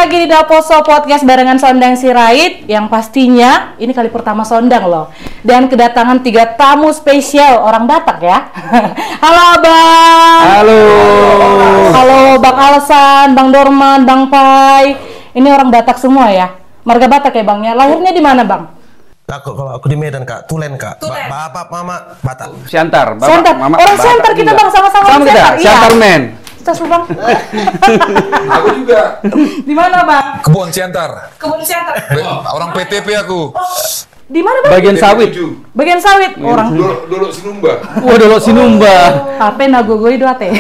lagi di Daposo Podcast barengan Sondang Sirait, yang pastinya ini kali pertama Sondang loh. Dan kedatangan 3 tamu spesial orang Batak ya. Halo Abang. Halo. Halo Bang Alsan, Bang Dorman, Bang Pai. Ini orang Batak semua ya. Marga Batak ya Bang ya. Lahirnya di mana Bang? Kalau aku di Medan Kak, Tulen Kak. Bapak mama Batak. Siantar. Bapak, Siantar. Mama, Orang Batak Siantar kita juga. Bang, sama-sama Sama kita. Siantar. Siantar Iya. men. Kita Bang. Aku juga. Di mana Bang? Kebun Siantar. Kebun Siantar. Orang PTP aku. Di mana Bang? Bagian sawit. Bagian sawit. Orang Dulu Sinumba. Waduh, Sinumba. HP nagogoi duate.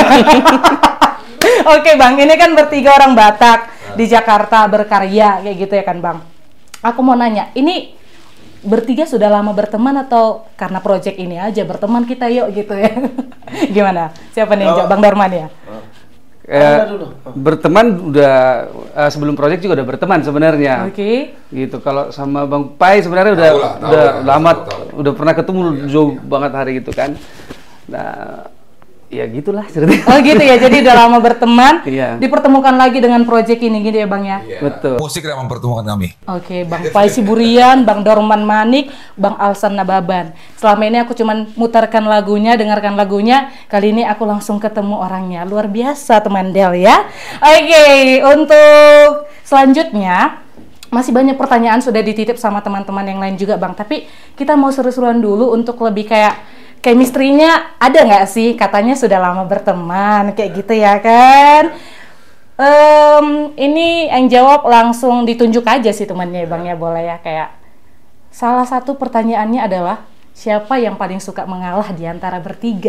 Oke Bang, ini kan bertiga orang Batak di Jakarta berkarya kayak gitu ya kan Bang. Aku mau nanya, ini bertiga sudah lama berteman atau karena project ini aja berteman kita yuk gitu ya? Gimana? Siapa nih yang jawab? Bang Dorman ya? Berteman udah sebelum project juga udah berteman sebenarnya. Oke. Gitu. Kalau sama Bang Pai sebenarnya Tahu lah, lama tahu. udah pernah ketemu jauh banget hari gitu kan. Nah, ya gitulah ceritanya. Oh gitu ya, jadi udah lama berteman, Iya. dipertemukan lagi dengan project ini gitu ya Bang ya? Betul. Musik yang mempertemukan kami. Oke, Bang Pai Siburian, Bang Dorman Manik, Bang Alsan Nababan. Selama ini aku cuman mutarkan lagunya, dengarkan lagunya. Kali ini aku langsung ketemu orangnya. Luar biasa teman Del ya. Oke, untuk selanjutnya masih banyak pertanyaan sudah dititip sama teman-teman yang lain juga Bang. Tapi kita mau seru-seruan dulu untuk lebih kayak chemistry-nya ada nggak sih? Katanya sudah lama berteman, kayak gitu ya kan? Ini yang jawab langsung ditunjuk aja sih temannya Bang ya, boleh ya. Kayak salah satu pertanyaannya adalah siapa yang paling suka mengalah di antara bertiga?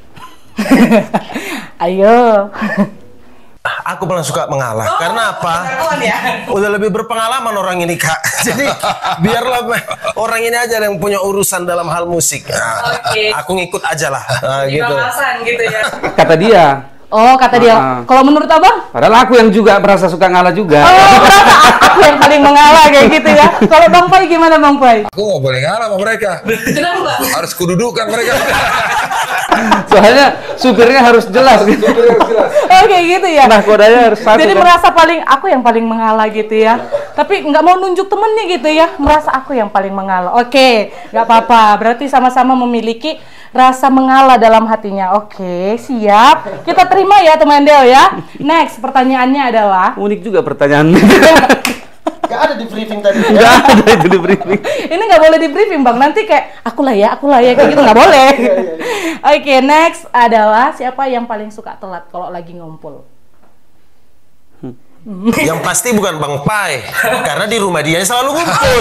Ayo. Aku paling suka mengalah. Karena apa? Udah lebih berpengalaman orang ini Kak. Jadi biarlah orang ini aja yang punya urusan dalam hal musik. Nah, Oke. Aku ngikut aja lah. Nah, gitu. gitu ya. Kata dia. Oh, kata dia. Kalau menurut Abang? Padahal aku yang juga merasa suka ngalah juga. Oh, berarti aku yang paling mengalah kayak gitu ya. Kalau Bang Pai gimana Bang Pai? Aku nggak boleh ngalah sama mereka. Kenapa? Harus kududukan mereka. Soalnya supirnya harus jelas gitu. Oh kayak gitu ya. Nah, kodanya harus satu. Jadi kan? merasa paling aku yang paling mengalah gitu ya. Tapi nggak mau nunjuk temennya gitu ya. Merasa aku yang paling mengalah. Oke, nggak apa-apa. Berarti sama-sama memiliki rasa mengalah dalam hatinya. Oke, siap. Kita terima ya teman Del ya. Next, pertanyaannya adalah Unik juga pertanyaannya. Gak ada di briefing tadi. Nggak ada itu di briefing. ini nggak boleh di briefing Bang. Nanti kayak aku lah ya kayak gitu nggak boleh. Oke, next adalah siapa yang paling suka telat kalau lagi ngumpul? Yang pasti bukan Bang Pai. Karena di rumah dia selalu ngumpul.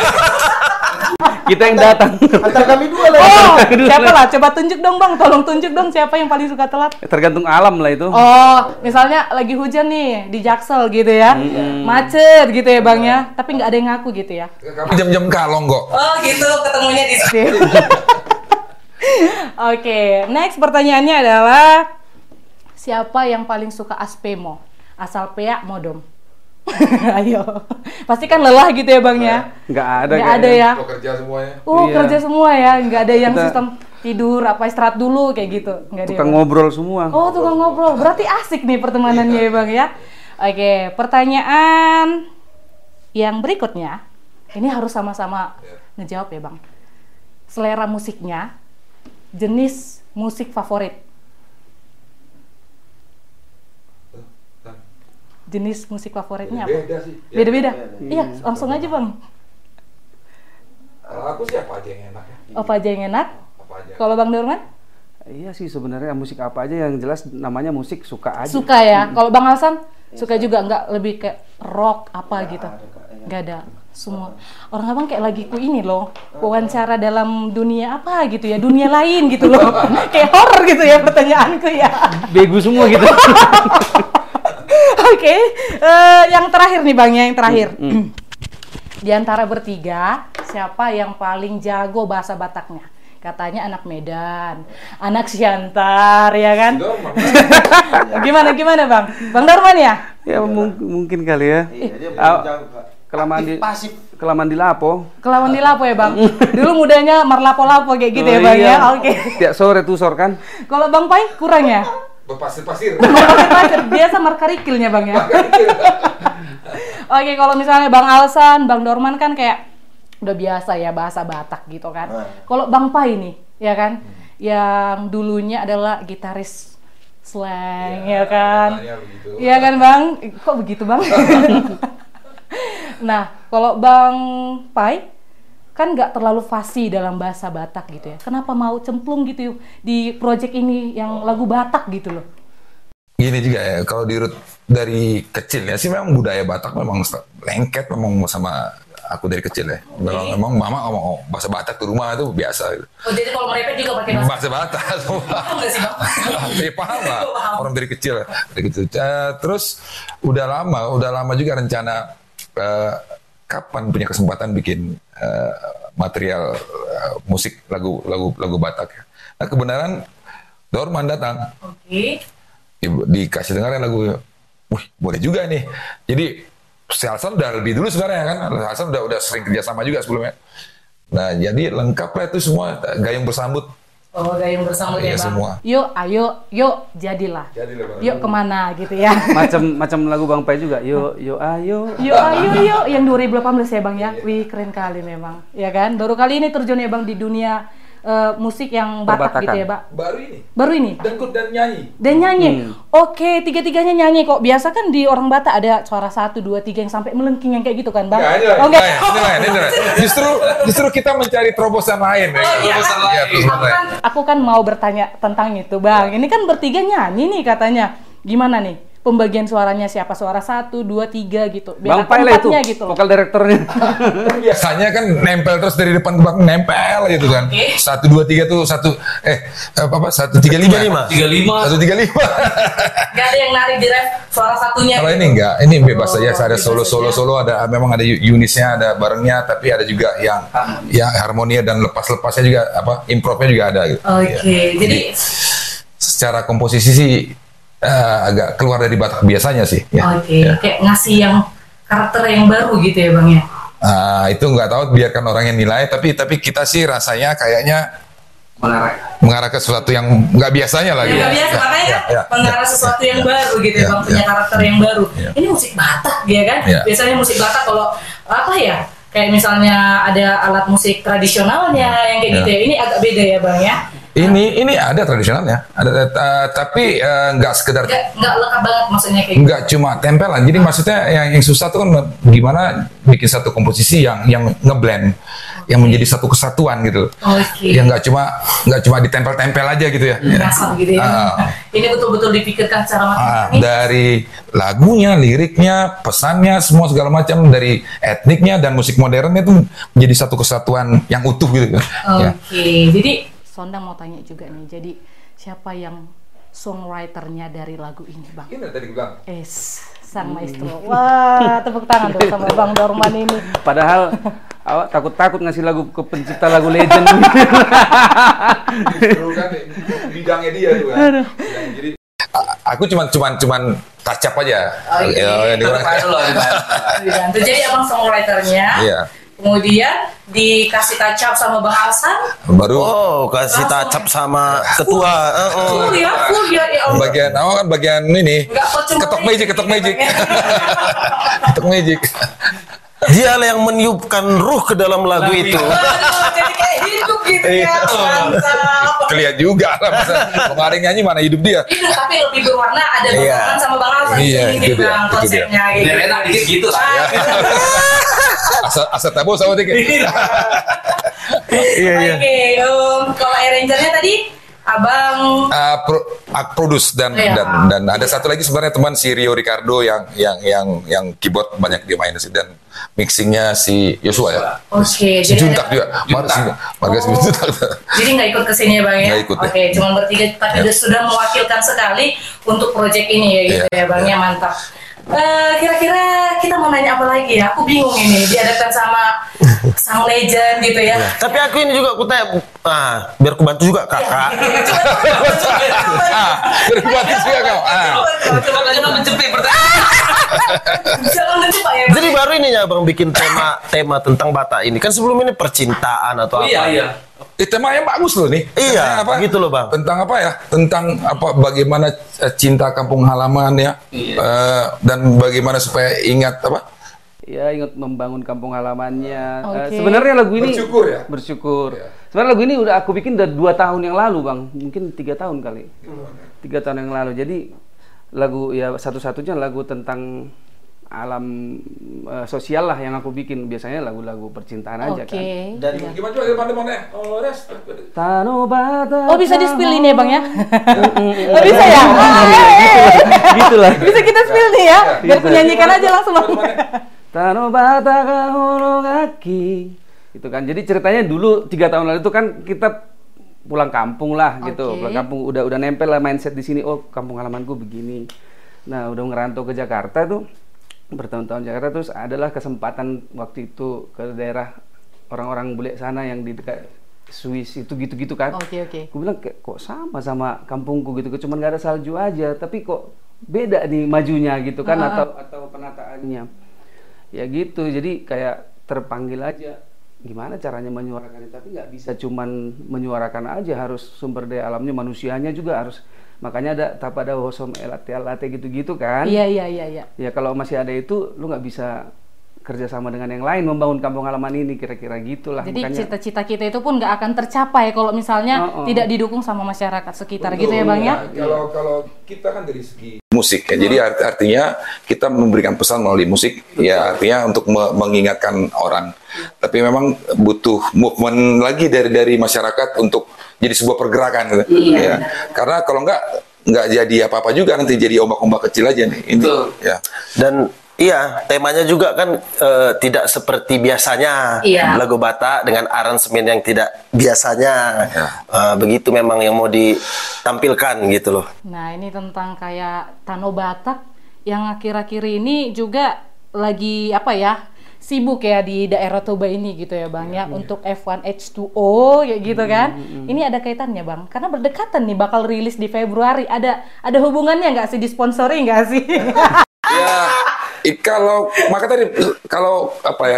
Kita yang datang. Antara kami dua lah. Oh, siapa lah? Coba tunjuk dong Bang. Tolong tunjuk dong siapa yang paling suka telat. Tergantung alam lah itu. Oh, misalnya lagi hujan nih di Jaksel gitu ya, macet gitu ya Bang ya, tapi nggak ada yang ngaku gitu ya. Kami jam-jam kalong kok. Oh gitu, ketemunya di sini. Oke, next pertanyaannya adalah siapa yang paling suka aspemo? Asal peak modom. Ayo, pasti kan lelah gitu ya Bang ya? Nggak ada. Nggak ada kayaknya. ya? Lo kerja semuanya. Iya. Kerja semua ya, nggak ada yang Kita- sistem tidur apa istirahat dulu kayak gitu, nggak ada. Tukang ya, Bang? ngobrol semua. Oh, tukang ngobrol. Berarti asik nih pertemanannya ya Bang ya. Oke, pertanyaan yang berikutnya. Ini harus sama-sama ngejawab ya Bang. Selera musiknya, jenis musik favorit. Jenis musik favoritnya apa? Beda sih. Ya, Beda-beda? Iya, langsung aja Bang. Kalau aku sih apa aja yang enak ya. Apa aja yang enak? Apa aja. Kalau Bang Dorman? Iya sih sebenarnya musik apa aja yang jelas namanya musik suka aja. Suka ya. Kalau Bang Alsan? Suka juga, nggak lebih kayak rock apa gitu? Nggak ada. Semua. Orang abang kayak lagi ku ini loh, wawancara dalam dunia apa gitu ya, dunia lain gitu loh. Kayak horor gitu ya pertanyaanku ya. Bego semua gitu. Oke, yang terakhir nih Bang ya, yang terakhir. Di antara bertiga, siapa yang paling jago bahasa Bataknya? Katanya anak Medan, anak Siantar, ya kan? Gimana Bang? Bang Dorman ya? Ya mungkin kali ya. Kelamaan di lapo. Kelawan di lapo ya Bang? Dulu mudanya marlapo-lapo kayak gitu ya Bang ya? Oke. Tiap sore tusor kan. Kalau Bang Pai kurang ya? Berpasir-pasir. Pasir-pasir, biasa markarikilnya Bang ya? Oke, kalau misalnya Bang Alsan, Bang Dorman kan kayak udah biasa ya bahasa Batak gitu kan. Kalau Bang Pai nih, ya kan, yang dulunya adalah gitaris slang, ya kan? Iya kan Bang? Kok begitu Bang? Nah, kalau Bang Pai kan nggak terlalu fasih dalam bahasa Batak gitu ya. Kenapa mau cemplung gitu yuk di project ini yang lagu Batak gitu loh? Gini juga ya, kalau dari kecil ya sih memang budaya Batak memang lengket memang sama aku dari kecil ya. Memang mama ngomong bahasa Batak di rumah itu biasa. Oh jadi kalau mereka juga pakai bahasa Batak. Paham nggak sih Bang? Ya paham lah, orang dari kecil. Terus udah lama juga rencana kapan punya kesempatan bikin material musik lagu Batak. Nah kebenaran Dorman datang. Oke. Dikasih dengarin lagu, wih boleh juga nih. Jadi si Alsan udah lebih dulu sebenarnya kan, Alsan udah sering kerjasama juga sebelumnya. Nah jadi lengkap lah itu semua, gayung bersambut. Oh gayung bersambut ya Bang. Semua. Yuk ayo jadilah. Yuk kemana gitu ya. Macam lagu Bang Pai juga. Yuk ayo. Yuk ayo yang 2018 ya Bang ya. Wih keren kali memang. Ya kan? Baru kali ini terjun ya Bang di dunia musik yang Batak gitu ya, Pak? Baru ini? Dangdut dan nyanyi. Dan nyanyi? Oke, tiga-tiganya nyanyi kok. Biasa kan di orang Batak ada suara 1, 2, 3 yang sampai melengking yang kayak gitu kan, Bang? Ya, ini lain. Justru kita mencari terobosan lain. Terobosan lain. Aku kan mau bertanya tentang itu, Bang. Ini kan bertiga nyanyi nih katanya. Gimana nih? Pembagian suaranya siapa? Suara 1, 2, 3 gitu. Bang Pai lah itu, gitu loh. vokal direkturnya. Biasanya kan nempel terus dari depan ke belakang nempel gitu kan. 1, 2, 3 tuh 1 3 5. 1 3 5. Gak ada yang narik di ref suara satunya. Kalau ini enggak, ini bebas saja. Ada solo, ada memang ada unisnya, ada barengnya, tapi ada juga yang harmonia dan lepas-lepasnya juga improvnya juga ada gitu. Oke, jadi secara komposisi sih agak keluar dari Batak biasanya sih. Ya. Oke, kayak ngasih yang karakter yang baru gitu ya Bang ya? Itu nggak tahu, biarkan orang yang nilai, tapi kita sih rasanya kayaknya mengarah ke sesuatu yang nggak biasanya lagi. Nggak biasa, makanya mengarah sesuatu yang baru gitu ya Bang, punya karakter yang baru. Ini musik Batak ya kan? Biasanya musik Batak kalau kayak misalnya ada alat musik tradisionalnya yang kayak gitu ya, ini agak beda ya Bang ya? Ini ada tradisionalnya, tapi nggak sekedar nggak lengkap banget maksudnya kayak gitu. Nggak cuma tempelan. Jadi maksudnya yang susah tuh kan gimana bikin satu komposisi yang ngeblend, yang menjadi satu kesatuan gitu. Yang nggak cuma ditempel-tempel aja gitu ya. Ngasal gitu ya. Ini betul-betul dipikirkan secara matang. Dari lagunya, liriknya, pesannya, semua segala macam, dari etniknya dan musik modernnya itu menjadi satu kesatuan yang utuh gitu. Jadi Sondang mau tanya juga nih, jadi siapa yang songwriternya dari lagu ini Bang? Ini tadi bilang. Sang maestro. Wah, tepuk tangan tuh sama Bang Dorman ini. Padahal awak takut-takut ngasih lagu ke pencipta lagu legend. Itu kan bidangnya dia tuh kan. Jadi aku cuman touch up aja. Jadi abang songwriternya. Iya. Kemudian dikasih touch up sama Bang Alsan. Baru kasih touch up sama ketua. Full ya. Bagian ini. Ketok magic. Ketok magic. Dia yang meniupkan ruh ke dalam lagu itu. Jadi kayak hidup gitu ya. Mantap. Kelihatan juga lah. Kemarin nyanyi mana hidup dia. Hidup tapi lebih berwarna, ada Bang Dorman sama Bang Alsan. Ini Bang konsepnya gitu. Enak dikit gitu. Asal tabu sama dikit. Iya. Oke, kalau arrangernya tadi Abang produce dan ada satu lagi sebenarnya teman si Rio Ricardo yang keyboard banyak dia main sih, dan mixingnya si Yosua ya. Oke, si Juntak juga. Marga si Juntak. Jadi nggak ikut kesini ya Bang ya? Nggak ikut. Oke, cuma bertiga tapi sudah mewakilkan sekali untuk project ini ya gitu ya Bang ya, mantap. Kira-kira kita mau nanya apa lagi ya? Aku bingung ini, dihadapkan sama sang legend gitu ya. Tapi aku ini juga aku tanya, biar aku bantu juga kakak. Biar aku bantu juga kau. Coba mencepit pertanyaan. Jangan mencoba ya. Jadi baru ini ya Bang bikin tema tentang Batak ini. Kan sebelum ini percintaan atau apa? Iya. Temanya bagus loh nih. Iya, gitu loh Bang. Tentang apa ya? Tentang bagaimana cinta kampung halaman ya. Dan bagaimana supaya ingat ya ingat membangun kampung halamannya. Oke. Sebenarnya lagu ini Bersyukur ya? Bersyukur. Sebenarnya lagu ini udah aku bikin udah 2 tahun yang lalu, Bang. Mungkin 3 tahun kali. 3 tahun yang lalu. Jadi lagu ya satu-satunya lagu tentang alam sosial lah yang aku bikin. Biasanya lagu-lagu percintaan aja kan. Oke. Dan Gimana coba depan-depannya? Oh, res. Tanobata. Oh, bisa di-spill ini ya, Bang ya? Oh, bisa ya? Gitulah. Bisa kita spill nih ya? Biar Bisa. penyanyikan aja langsung, Bang. Tanobata kahulu kaki. Itu kan. Jadi ceritanya dulu 3 tahun lalu itu kan kita pulang kampung lah gitu. Oke. Pulang kampung udah nempel lah mindset di sini. Oh, kampung halamanku begini. Nah, udah ngerantau ke Jakarta tuh. Bertahun-tahun Jakarta, terus adalah kesempatan waktu itu ke daerah orang-orang bule sana yang di dekat Swiss itu gitu-gitu kan. Oke. Aku bilang kok sama kampungku gitu, cuman nggak ada salju aja, tapi kok beda nih majunya gitu kan, atau penataannya. Ya gitu, jadi kayak terpanggil aja. Gimana caranya menyuarakannya, tapi nggak bisa cuman menyuarakan aja, harus sumber daya alamnya, manusianya juga harus. Makanya ada tapada wosom elate gitu-gitu kan. Iya. Ya kalau masih ada itu, lu nggak bisa kerjasama dengan yang lain membangun kampung halaman ini, kira-kira gitulah. Jadi makanya cita-cita kita itu pun nggak akan tercapai kalau misalnya tidak didukung sama masyarakat sekitar gitu ya, Bang ya? Kalau kita kan dari segi musik ya, jadi artinya kita memberikan pesan melalui musik, ya artinya untuk mengingatkan orang. Tapi memang butuh movement lagi dari masyarakat untuk jadi sebuah pergerakan gitu. Ya. Karena kalau nggak jadi apa-apa juga, nanti jadi ombak-ombak kecil aja nih. Ini, ya. Dan iya, temanya juga kan tidak seperti biasanya lagu Batak dengan aransemen yang tidak biasanya. Begitu memang yang mau ditampilkan gitu loh. Nah, ini tentang kayak Tano Batak yang akhir-akhir ini juga lagi apa ya? Sibuk ya di daerah Toba ini gitu ya, Bang ya, untuk F1H2O kayak gitu kan. Ini ada kaitannya, Bang, karena berdekatan nih bakal rilis di Februari. Ada hubungannya nggak sih, disponsori nggak sih? Ya, kalau maka tadi kalau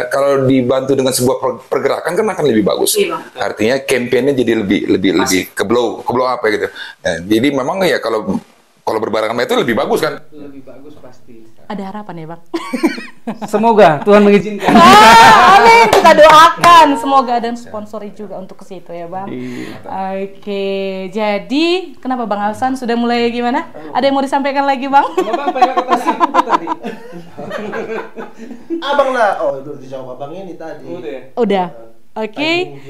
dibantu dengan sebuah pergerakan kan akan lebih bagus. Artinya kampanye jadi lebih ke blow apa gitu. Nah, jadi memang ya kalau berbarengan sama itu lebih bagus kan. lebih bagus pasti. Ada harapan ya, Bang? Semoga Tuhan mengizinkan. Amin, kita doakan semoga ada sponsori juga untuk ke situ ya, Bang. Oke, jadi kenapa Bang Alsan sudah mulai gimana? Ada yang mau disampaikan lagi, Bang? Apa yang kata sibuk tadi? Abang lah, oh itu dijawab abang ini tadi. Udah. Oke.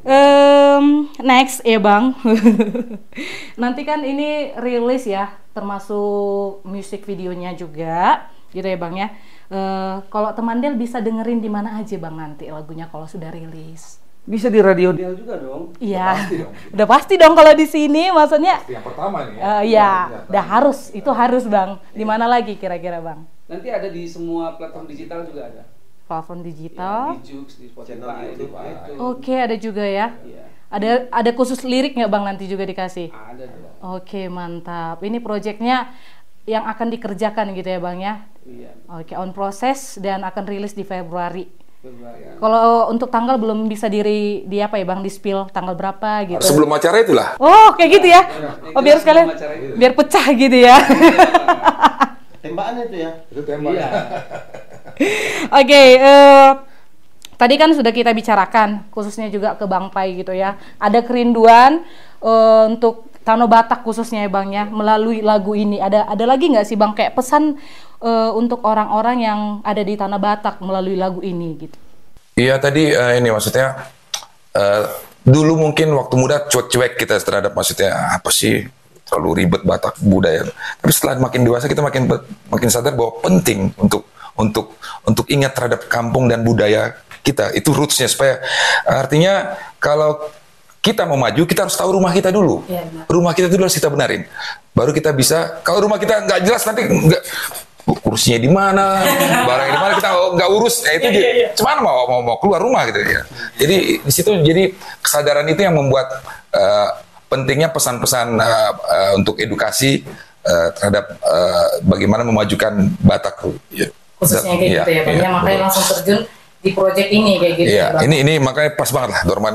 Next ya, Bang. Nanti kan ini rilis ya, termasuk musik videonya juga, gitu ya, Bang ya. Kalau teman Del bisa dengerin di mana aja, Bang, nanti lagunya kalau sudah rilis? Bisa di radio Del juga dong. Iya. Udah pasti dong kalau di sini, maksudnya. Yang pertama nih. Iya, udah harus, itu harus, Bang. Di mana lagi kira-kira, Bang? Nanti ada di semua platform digital juga ada. Platform digital. Di Joox, di Spotify, Channel YouTube, itu. Oke, ada juga ya. Iya. Ada khusus lirik nggak, Bang, nanti juga dikasih? Ada dong. Oke, mantap. Ini proyeknya yang akan dikerjakan gitu ya, Bang ya? Iya. Oke, on proses dan akan rilis di Februari. Februari. Kalau untuk tanggal belum bisa di apa ya, Bang, di spill tanggal berapa gitu? Sebelum acara itulah. Oh, kayak gitu ya? Oh, biar sekalian, Sebelum acara itu. biar pecah gitu ya? Tembakan itu ya. Itu tembak. Iya. Oke, tadi kan sudah kita bicarakan, khususnya juga ke Bang Pai gitu ya. Ada kerinduan untuk Tano Batak khususnya ya, Bang ya, melalui lagu ini. Ada lagi nggak sih, Bang, kayak pesan untuk orang-orang yang ada di Tanah Batak melalui lagu ini gitu? Iya tadi ini maksudnya dulu mungkin waktu muda cuek-cuek kita terhadap maksudnya apa sih terlalu ribet Batak budaya. Tapi setelah makin dewasa kita makin sadar bahwa penting untuk ingat terhadap kampung dan budaya kita, itu rootsnya, supaya artinya kalau kita mau maju kita harus tahu rumah kita dulu. Ya, Rumah kita dulu harus kita benarin. Baru kita bisa. Kalau rumah kita nggak jelas nanti nggak, kursinya di mana, barangnya di mana, kita nggak urus. Itu cuman mau keluar rumah gitu ya. Jadi di situ jadi kesadaran itu yang membuat pentingnya pesan-pesan untuk edukasi terhadap bagaimana memajukan Batak. Khususnya kayak gitu ya, Bang. Iya, Makanya langsung terjun di proyek ini kayak gitu Iya, ya, Bang. ini makanya pas banget lah Dorman.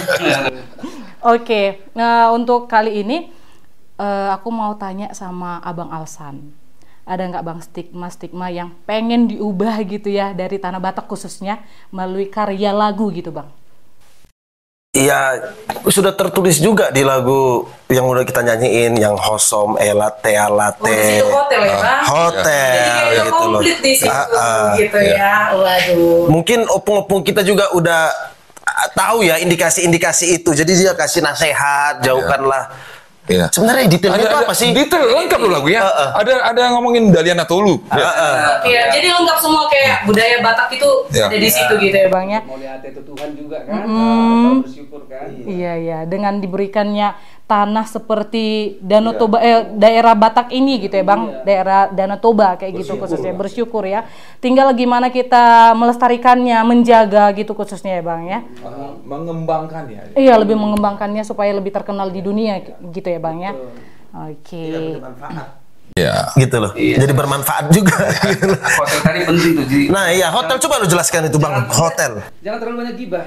Oke, nah untuk kali ini aku mau tanya sama Abang Alsan. ada nggak Bang stigma-stigma yang pengen diubah gitu ya dari Tanah Batak khususnya melalui karya lagu gitu Bang? Iya, sudah tertulis juga di lagu yang udah kita nyanyiin, yang Hosom, Elate, Alate. Oh, di situ hotel ya Bang? Hotel, jadi kayak gitu loh. komplit di situ, gitu ya. Waduh. Mungkin opung-opung kita juga udah tahu ya indikasi-indikasi itu. Jadi dia kasih nasihat, jauhkanlah. Iya. Sebenarnya detailnya itu apa sih? Detail lengkap loh lagunya. Ada ngomongin Daliana Tolu. Iya, jadi lengkap semua kayak budaya Batak itu ada di situ gitu ya Bang ya. Mau lihat itu Tuhan juga kan, atau bersyukur kan. Iya, dengan diberikannya tanah seperti Danau Toba, daerah Batak ini gitu ya Bang, daerah Danau Toba kayak gitu khususnya, bersyukur ya. Tinggal gimana kita melestarikannya, menjaga gitu khususnya ya Bang ya. Mengembangkannya. Iya, lebih mengembangkannya supaya lebih terkenal di dunia gitu ya Bang ya. Oke. Iya. Gitu loh. Jadi bermanfaat juga. Hotel tadi penting tuh. Jadi Nah, iya, hotel coba lu jelaskan itu Bang, hotel. Jangan terlalu banyak gibah.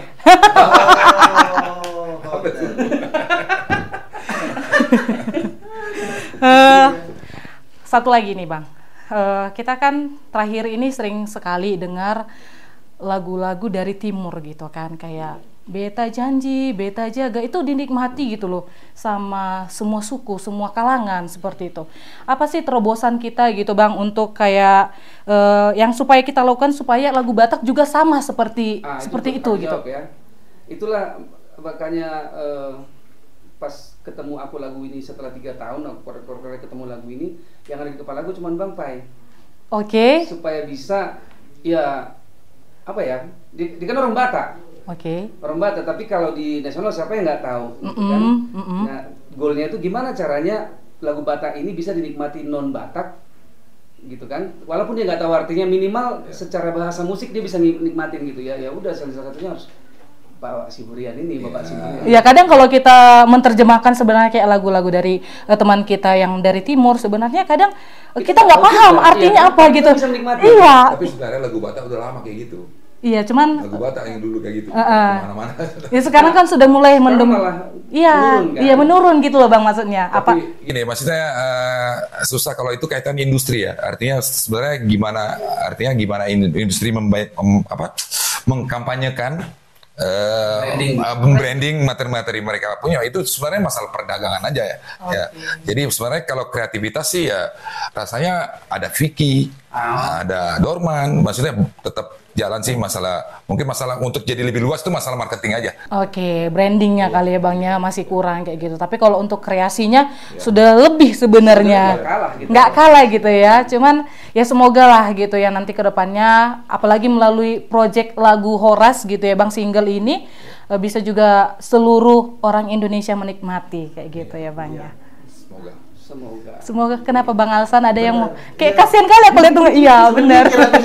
Satu lagi nih Bang, kita kan terakhir ini sering sekali dengar lagu-lagu dari timur gitu kan, kayak Beta Janji, Beta Jaga, itu dinikmati gitu loh sama semua suku, semua kalangan seperti itu. Apa sih terobosan kita gitu Bang untuk kayak yang supaya kita lakukan supaya lagu Batak juga sama seperti itu gitu. Ya. Itulah makanya pas ketemu aku lagu ini setelah 3 tahun aku ketemu lagu ini, yang ada di kepala aku cuma Bang Pai. Oke. Supaya bisa ya apa ya? Dia kan orang Batak. Oke. Orang Batak, tapi kalau di nasional siapa yang nggak tahu, gitu kan? Nah, goalnya itu gimana caranya lagu Batak ini bisa dinikmati non Batak, gitu kan? Walaupun dia nggak tahu artinya, minimal secara bahasa musik dia bisa nikmatin gitu ya. Ya udah, salah satunya harus Bapak Siburian ini, Bapak Siburian. Ya kadang kalau kita menerjemahkan sebenarnya kayak lagu-lagu dari teman kita yang dari timur, sebenarnya kadang kita nggak paham artinya apa gitu. Iya. Tapi sebenarnya lagu Batak udah lama kayak gitu. Iya, cuman lagu Batak yang dulu kayak gitu. Kemana-mana. Ya sekarang kan sudah mulai menurun, menurun gitu loh Bang maksudnya. Tapi gini, maksudnya susah kalau itu kaitan industri ya. Artinya sebenarnya gimana industri mengkampanyekan branding materi-materi mereka punya, itu sebenarnya masalah perdagangan aja ya. Ya. Jadi sebenarnya kalau kreativitas sih ya rasanya ada Vicky, ada Dorman, maksudnya tetap jalan sih, mungkin masalah untuk jadi lebih luas itu masalah marketing aja. Oke, brandingnya kali ya Bangnya masih kurang kayak gitu. Tapi kalau untuk kreasinya sudah lebih sebenarnya. Nggak kalah gitu ya. Cuman ya semoga lah gitu ya nanti ke depannya, apalagi melalui project lagu Horas gitu ya Bang, single ini bisa juga seluruh orang Indonesia menikmati kayak gitu ya Bang ya. Semoga. Kenapa Bang Alsan ada yang mau kayak kasihan kali aku lihat tuh. Iya benar.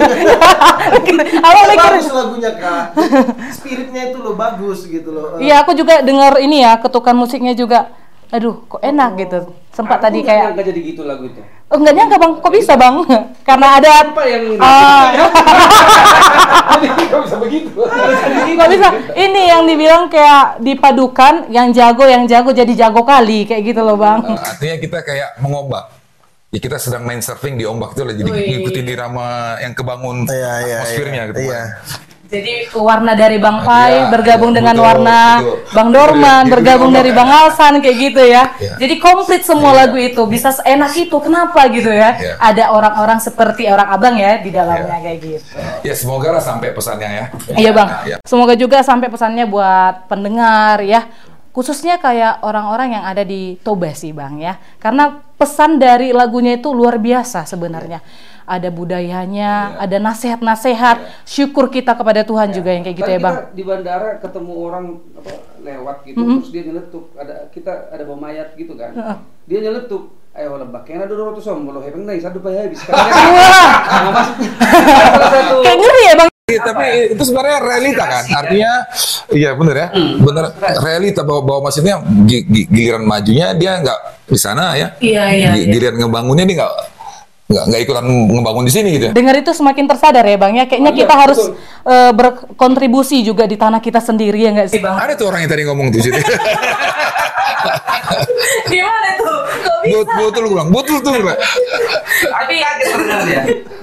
Bagus lagunya Kak. Spiritnya itu loh bagus gitu loh. Iya, aku juga dengar ini ya, ketukan musiknya juga. Aduh, kok enak gitu. Sempat tadi kayak enggak jadi gitu lagu itu. Oh, enggak nyangka Bang, kok bisa Bang? Karena ada apa yang Kok bisa begitu? Kok bisa? Ini yang dibilang kayak dipadukan, yang jago jadi jago kali kayak gitu loh Bang. Artinya kita kayak mengombak. Ya kita sedang main surfing di ombak itu lah, jadi ngikutin irama yang kebangun atmosfernya gitu. Jadi warna dari Bang Pai bergabung dengan warna Bang Dorman, bergabung dari Bang Alsan kayak gitu ya. Jadi komplit semua lagu itu, bisa seenak itu. Kenapa gitu ya? Ada orang-orang seperti orang Abang ya di dalamnya kayak gitu. Ya semoga lah sampai pesannya ya. Iya Bang. Semoga juga sampai pesannya buat pendengar ya. Khususnya kayak orang-orang yang ada di Toba sih Bang ya. Karena pesan dari lagunya itu luar biasa sebenarnya. Ada budayanya, ada nasihat-nasihat, syukur kita kepada Tuhan juga yang kayak gitu ya Bang. Di bandara ketemu orang lewat gitu, terus dia nyeletuk, kita ada bawa mayat gitu kan, dia nyeletuk, ayo lebak, yang ada 200 om, kalau hebeng nih, satu payah habis. Kayak ngeri ya Bang. Tapi itu sebenarnya realita kan, artinya iya bener ya, bener realita bahwa maksudnya giliran majunya dia nggak di sana ya, giliran ngebangunnya dia nggak ikutan ngebangun di sini gitu. Dengar itu semakin tersadar ya Bang ya, kayaknya kita harus berkontribusi juga di tanah kita sendiri ya nggak sih Bang? Ada tuh orang yang tadi ngomong tuh sini. Gimana tuh? Kok bisa? betul gue bilang, betul tuh. Tapi kaget sebenarnya.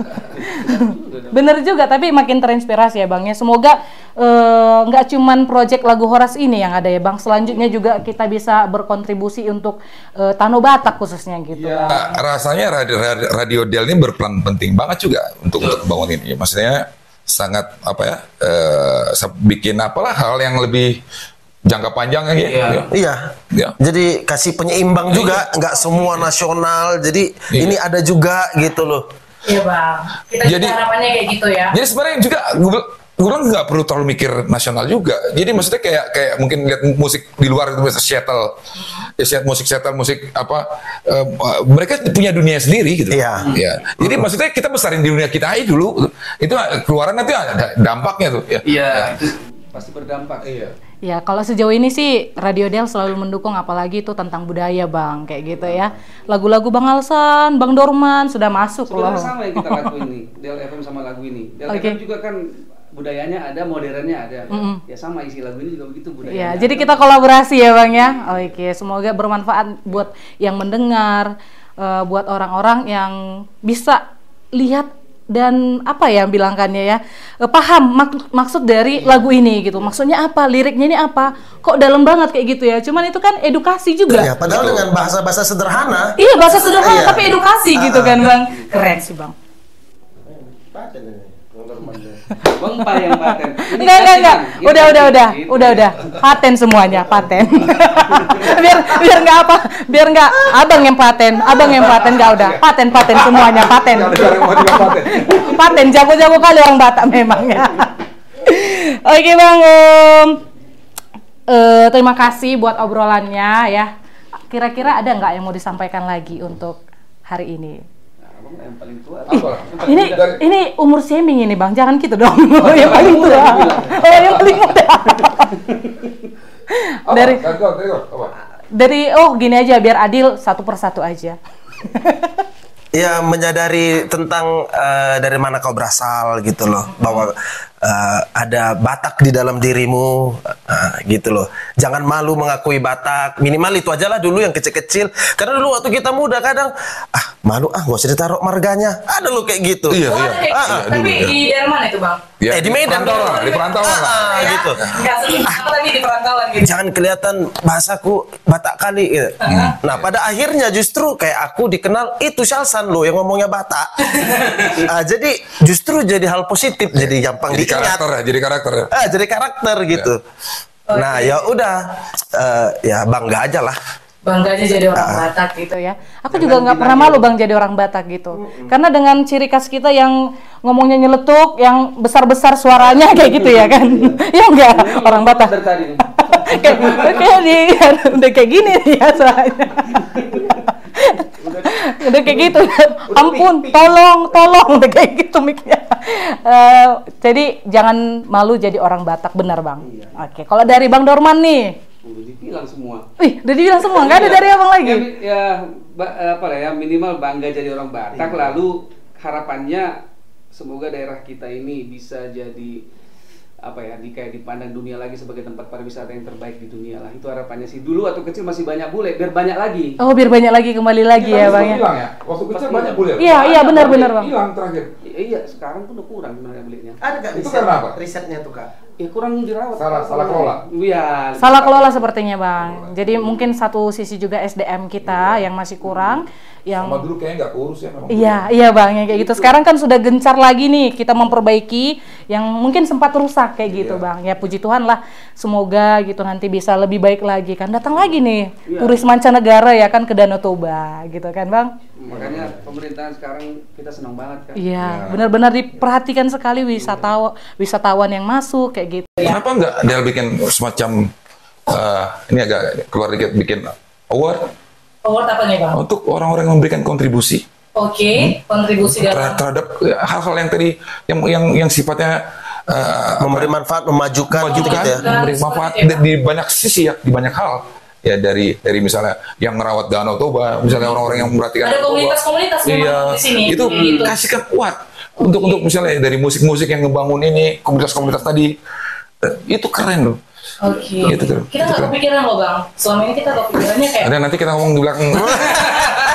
Bener juga, tapi makin terinspirasi ya Bang ya. Semoga nggak cuman project lagu Horas ini yang ada ya Bang. Selanjutnya juga kita bisa berkontribusi untuk Tano Batak khususnya gitu. Ya, rasanya Radio Del ini berperan penting banget juga untuk bangun ini. Maksudnya sangat apa ya, bikin apalah hal yang lebih jangka panjang ya. Iya. Jadi kasih penyeimbang juga, nggak semua nasional. Jadi ini ada juga gitu loh. Iya Bang. Kita harapannya kayak gitu ya. Jadi sebenarnya juga gue bilang nggak perlu terlalu mikir nasional juga. Jadi maksudnya kayak mungkin lihat musik di luar itu misalnya Seattle, musik apa, mereka punya dunia sendiri gitu. Iya. Ya. Jadi maksudnya kita besarin di dunia kita aja dulu. Itu keluaran nanti ada dampaknya tuh. Iya. Itu pasti berdampak. Iya. Ya, kalau sejauh ini sih Radio Del selalu mendukung, apalagi itu tentang budaya Bang, kayak gitu ya. Lagu-lagu Bang Alsan, Bang Dorman sudah masuk loh. Sebenarnya sama yang kita lagu ini, Del FM sama lagu ini. Del FM juga kan budayanya ada, modernnya ada. Ya sama isi lagu ini juga begitu budayanya. Ya, jadi kita kolaborasi ya Bang ya. Oke, semoga bermanfaat buat yang mendengar, buat orang-orang yang bisa lihat dan apa ya bilangkannya ya, paham maksud dari lagu ini gitu. Maksudnya apa, liriknya ini apa, kok dalam banget kayak gitu ya. Cuman itu kan edukasi juga. Ya, padahal dengan bahasa-bahasa sederhana. Iya, bahasa sederhana tapi edukasi gitu kan Bang. Keren sih Bang. Bang Pak yang paten. Enggak. Udah. Paten semuanya, paten. biar enggak abang yang paten enggak udah. Paten semuanya, paten. Paten jago-jago kali orang Batak memang ya. Oke Bang, terima kasih buat obrolannya ya. Kira-kira ada nggak yang mau disampaikan lagi untuk hari ini? Yang paling tua. Ini umur shaming ini Bang, jangan gitu dong. Yang paling tua. Yang paling muda. Dari gini aja biar adil, satu persatu aja. Ya, menyadari tentang dari mana kau berasal gitu loh, bahwa ada Batak di dalam dirimu, gitu loh. Jangan malu mengakui Batak, minimal itu aja lah dulu yang kecil-kecil. Karena dulu waktu kita muda kadang malu gak usah ditaruh marganya, ada loh kayak gitu. Iya. Tapi di daerah mana itu Bang? Ya, di Medan di perantauan lah. Gitu. Tapi di perantauan gitu. Jangan kelihatan bahasaku Batak kali gitu. Nah, pada akhirnya justru kayak aku dikenal itu Shalsan loh yang ngomongnya Batak. Jadi justru jadi hal positif, jadi gampang diingat. Jadi karakter gitu. Nah, ya udah, ya bangga aja lah. Bangga aja jadi orang Batak gitu ya. Aku juga nggak pernah malu Bang jadi orang Batak gitu. Karena dengan ciri khas kita yang ngomongnya nyeletuk, yang besar-besar suaranya kayak gitu ya kan. Ya enggak, orang Batak. Udah kayak gini nih ya suaranya. Udah kayak gitu. Ampun, tolong udah kayak gitu mic-nya. Jadi jangan malu jadi orang Batak, benar Bang. Oke, kalau dari Bang Dorman nih. Udah dibilang semua. Udah dibilang semua, nggak ada dari abang lagi? Minimal bangga jadi orang Batak. Lalu harapannya semoga daerah kita ini bisa jadi kayak dipandang dunia lagi sebagai tempat pariwisata yang terbaik di dunia lah. Itu harapannya sih. Dulu waktu kecil masih banyak bule, biar banyak lagi. Biar banyak lagi, kembali lagi ya Bang ya. Waktu kecil banyak bule. Iya benar Bang. Hilang terakhir. Iya, sekarang pun udah kurang sebenarnya bulenya. Ada nggak itu karena apa? Risetnya tuh Kak? Ya kurang dirawat. Salah kelola. Iya. Salah kelola sepertinya Bang. Jadi mungkin satu sisi juga SDM kita yang masih kurang. Sama dulu kayaknya nggak kurus ya memang. Iya Bang, yang kayak gitu. Sekarang kan sudah gencar lagi nih kita memperbaiki yang mungkin sempat rusak kayak gitu Bang. Ya puji Tuhan lah, semoga gitu nanti bisa lebih baik lagi kan. Datang lagi nih turis mancanegara ya kan ke Danau Toba gitu kan Bang. Makanya pemerintahan sekarang kita senang banget kan. Iya, benar-benar diperhatikan sekali wisatawan yang masuk kayak gitu. Kenapa nggak Del bikin semacam ini agak keluar dikit, bikin award? Award apa nih Bang? Untuk orang-orang yang memberikan kontribusi. Kontribusi terhadap hal-hal yang tadi yang sifatnya memberi manfaat, memajukan gitu ya. Memberi manfaat di banyak sisi ya, di banyak hal. Ya dari misalnya yang merawat Danau Toba, misalnya orang-orang yang memperhatikan ada komunitas-komunitas di sini. Itu kasihkan kuat untuk misalnya dari musik-musik yang ngebangun ini, komunitas-komunitas tadi. Itu keren loh. Gitu, kita nggak kepikiran loh Bang. Selama ini kita kepikirannya kayak nanti kita ngomong di belakang.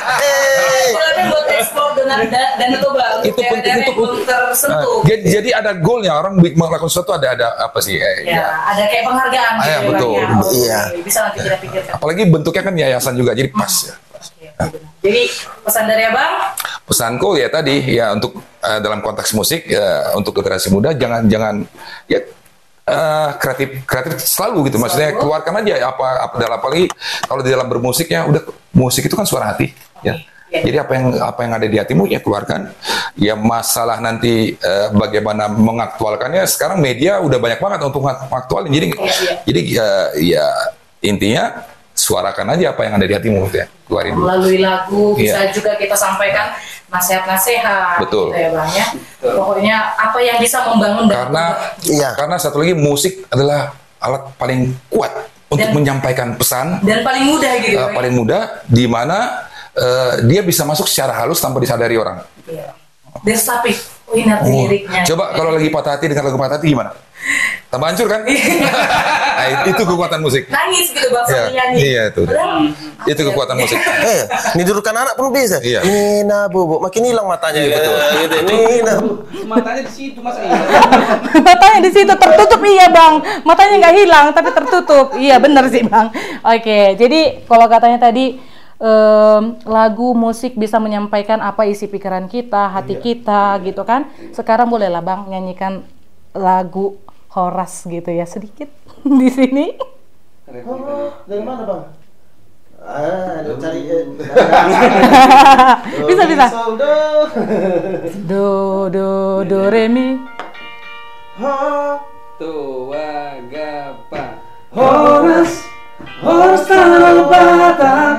dan itu bang itu penting untuk tersentuh. Jadi ada goalnya, orang melakukan sesuatu ada apa sih? Ada kayak penghargaan gitu ya, betul. Bang, ya. Iya. Bisa nanti kita pikirkan. Apalagi bentuknya kan yayasan juga, jadi pas ya. Jadi pesan dari abang? Pesanku ya tadi ya untuk dalam konteks musik ya, untuk generasi muda jangan ya kreatif selalu gitu, maksudnya keluarkan aja apa dalam, apalagi kalau di dalam bermusiknya udah, musik itu kan suara hati ya. Jadi apa yang ada di hatimu ya keluarkan. Ya masalah nanti bagaimana mengaktualkannya, sekarang media udah banyak banget untuk mengaktualin. Jadi ya intinya suarakan aja apa yang ada di hatimu gitu ya, keluarin dulu. Melalui lagu bisa juga kita sampaikan nasihat-nasihat. Betul. Gitu ya bang ya. Pokoknya apa yang bisa membangun karena satu lagi musik adalah alat paling kuat untuk menyampaikan pesan dan paling mudah gitu. Paling mudah, di mana dia bisa masuk secara halus tanpa disadari orang. Iya. Desapi, ingat liriknya. Coba kalau lagi patah hati dengan lagu patah hati gimana? Tambah hancur kan? Nah, itu kekuatan musik. Nangis gitu bang sambil nyanyi. Iya itu. Itu kekuatan musik. Nidurkan anak pun bisa. Iya. Nina bobo, makin hilang matanya. Iya, betul. Gitu. Nina. Matanya di situ mas. Matanya di situ tertutup, iya bang. Matanya nggak hilang tapi tertutup. Iya benar sih bang. Oke, jadi kalau katanya tadi lagu musik bisa menyampaikan apa isi pikiran kita, hati kita gitu kan. Sekarang bolehlah bang nyanyikan lagu Horas gitu ya sedikit di sini. Dari mana bang? Cari bisa. Do re mi. Horas tanah Batak,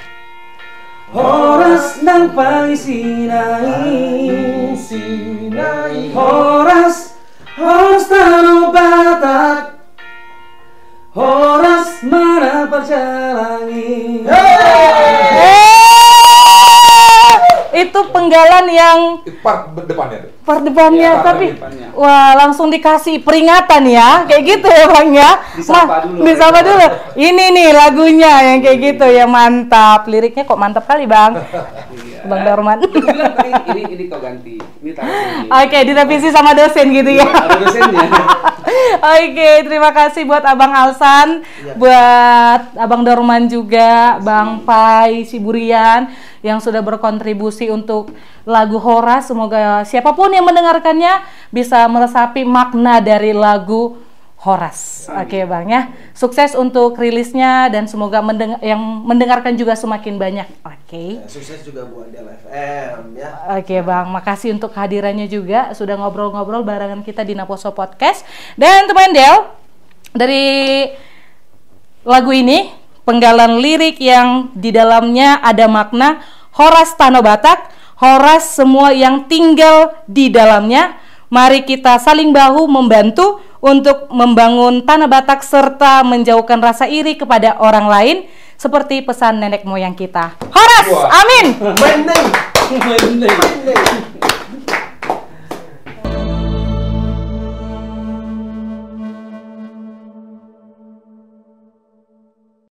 Horas nang pangisinai, Horas tanah Batak, Horas mana perjalangi. Itu penggalan yang Part depannya. Tapi wah langsung dikasih peringatan ya, kayak gitu ya bang ya. Disapa dulu. Ini nih lagunya yang kayak gitu ya, mantap. Liriknya kok mantap kali bang. Bang Dorman. Ini kau ganti. Ini taruh sini. Oke, direvisi sama dosen gitu ya. Ada dosennya. Oke, terima kasih buat Abang Alsan, buat Abang Dorman juga, Bang Pai Siburian yang sudah berkontribusi untuk lagu Horas. Semoga siapapun yang mendengarkannya bisa meresapi makna dari lagu Horas. Oke bang ya, sukses untuk rilisnya dan semoga yang mendengarkan juga semakin banyak. Oke. Sukses juga buat Del FM ya. Oke bang, makasih untuk kehadirannya juga, sudah ngobrol-ngobrol barengan kita di Naposo Podcast. Dan teman Del, dari lagu ini penggalan lirik yang di dalamnya ada makna Horas Tanah Batak, Horas semua yang tinggal di dalamnya. Mari kita saling bahu membantu untuk membangun tanah Batak serta menjauhkan rasa iri kepada orang lain seperti pesan nenek moyang kita. Horas, amin.